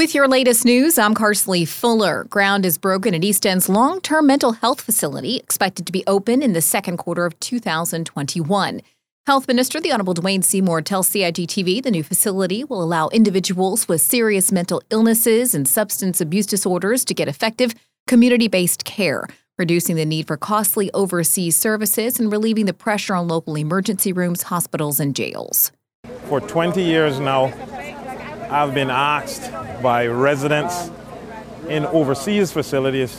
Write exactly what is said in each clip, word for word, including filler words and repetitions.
With your latest news, I'm Carsley Fuller. Ground is broken at East End's long-term mental health facility, expected to be open in the second quarter of two thousand twenty-one. Health Minister, the Honourable Dwayne Seymour, tells C I G T V the new facility will allow individuals with serious mental illnesses and substance abuse disorders to get effective community-based care, reducing the need for costly overseas services and relieving the pressure on local emergency rooms, hospitals, and jails. For twenty years now, I've been asked by residents in overseas facilities,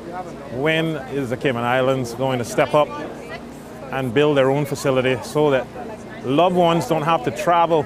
when is the Cayman Islands going to step up and build their own facility so that loved ones don't have to travel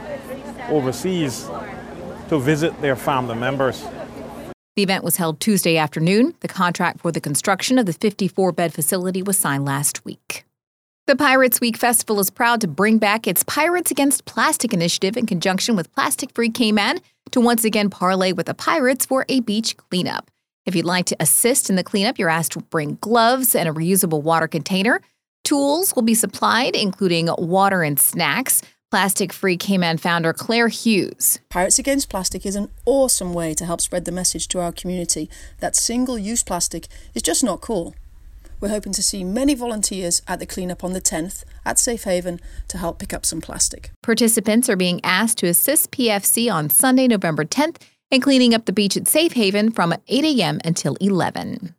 overseas to visit their family members. The event was held Tuesday afternoon. The contract for the construction of the fifty-four bed facility was signed last week. The Pirates Week Festival is proud to bring back its Pirates Against Plastic initiative in conjunction with Plastic Free Cayman to once again parlay with the Pirates for a beach cleanup. If you'd like to assist in the cleanup, you're asked to bring gloves and a reusable water container. Tools will be supplied, including water and snacks. Plastic Free Cayman founder Claire Hughes. Pirates Against Plastic is an awesome way to help spread the message to our community that single-use plastic is just not cool. We're hoping to see many volunteers at the cleanup on the tenth at Safe Haven to help pick up some plastic. Participants are being asked to assist P F C on Sunday, November tenth, in cleaning up the beach at Safe Haven from eight a.m. until eleven.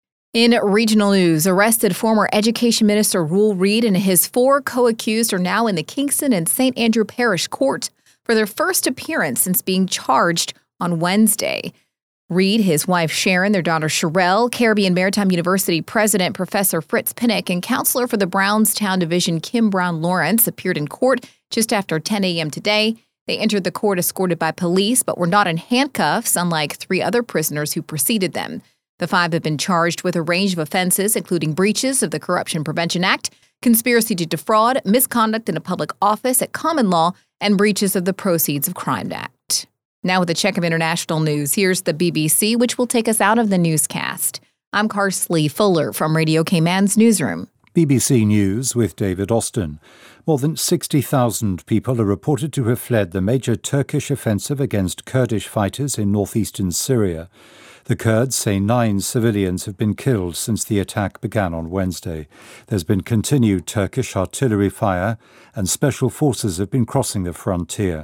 In regional news, arrested former Education Minister Rule Reid and his four co-accused are now in the Kingston and Saint Andrew Parish Court for their first appearance since being charged on Wednesday. Reid, his wife Sharon, their daughter Sherelle, Caribbean Maritime University President Professor Fritz Pinnock, and counselor for the Brownstown Division Kim Brown Lawrence appeared in court just after ten a.m. today. They entered the court escorted by police but were not in handcuffs, unlike three other prisoners who preceded them. The five have been charged with a range of offenses, including breaches of the Corruption Prevention Act, conspiracy to defraud, misconduct in a public office at common law, and breaches of the Proceeds of Crime Act. Now with a check of international news, here's the B B C, which will take us out of the newscast. I'm Carsley Fuller from Radio Cayman's newsroom. B B C News with David Austin. More than sixty thousand people are reported to have fled the major Turkish offensive against Kurdish fighters in northeastern Syria. The Kurds say nine civilians have been killed since the attack began on Wednesday. There's been continued Turkish artillery fire, and special forces have been crossing the frontier.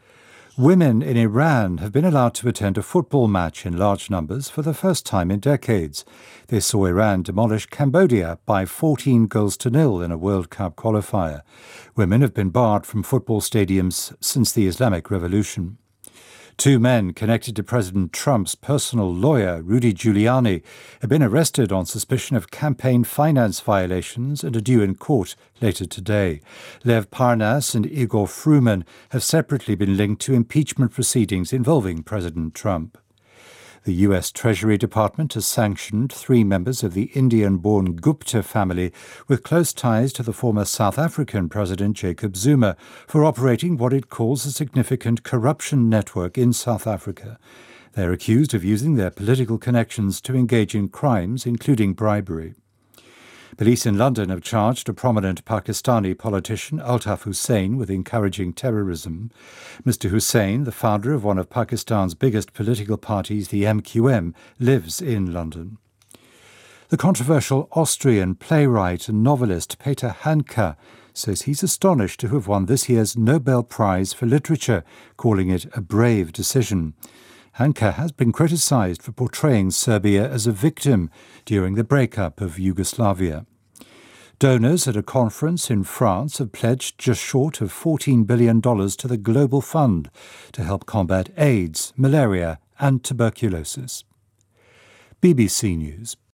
Women in Iran have been allowed to attend a football match in large numbers for the first time in decades. They saw Iran demolish Cambodia by fourteen goals to nil in a World Cup qualifier. Women have been barred from football stadiums since the Islamic Revolution. Two men connected to President Trump's personal lawyer, Rudy Giuliani, have been arrested on suspicion of campaign finance violations and are due in court later today. Lev Parnas and Igor Fruman have separately been linked to impeachment proceedings involving President Trump. The U S Treasury Department has sanctioned three members of the Indian-born Gupta family with close ties to the former South African President Jacob Zuma for operating what it calls a significant corruption network in South Africa. They're accused of using their political connections to engage in crimes, including bribery. Police in London have charged a prominent Pakistani politician, Altaf Hussain, with encouraging terrorism. Mister Hussain, the founder of one of Pakistan's biggest political parties, the M Q M, lives in London. The controversial Austrian playwright and novelist Peter Handke says he's astonished to have won this year's Nobel Prize for Literature, calling it a brave decision. Handke has been criticised for portraying Serbia as a victim during the breakup of Yugoslavia. Donors at a conference in France have pledged just short of fourteen billion dollars to the Global Fund to help combat AIDS, malaria and tuberculosis. B B C News.